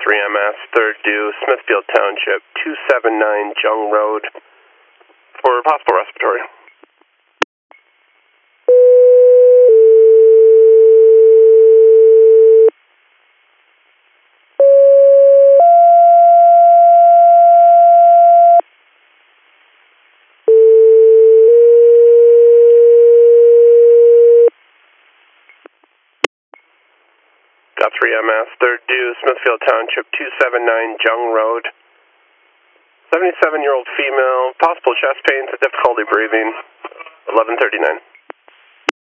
3MS, 3rd due, Smithfield Township, 279 Jung Road, for possible respiratory. Got 3MS, 3rd due, Smithfield Township, 279 Jung Road. 77-year-old female, possible chest pains and difficulty breathing, 11:39.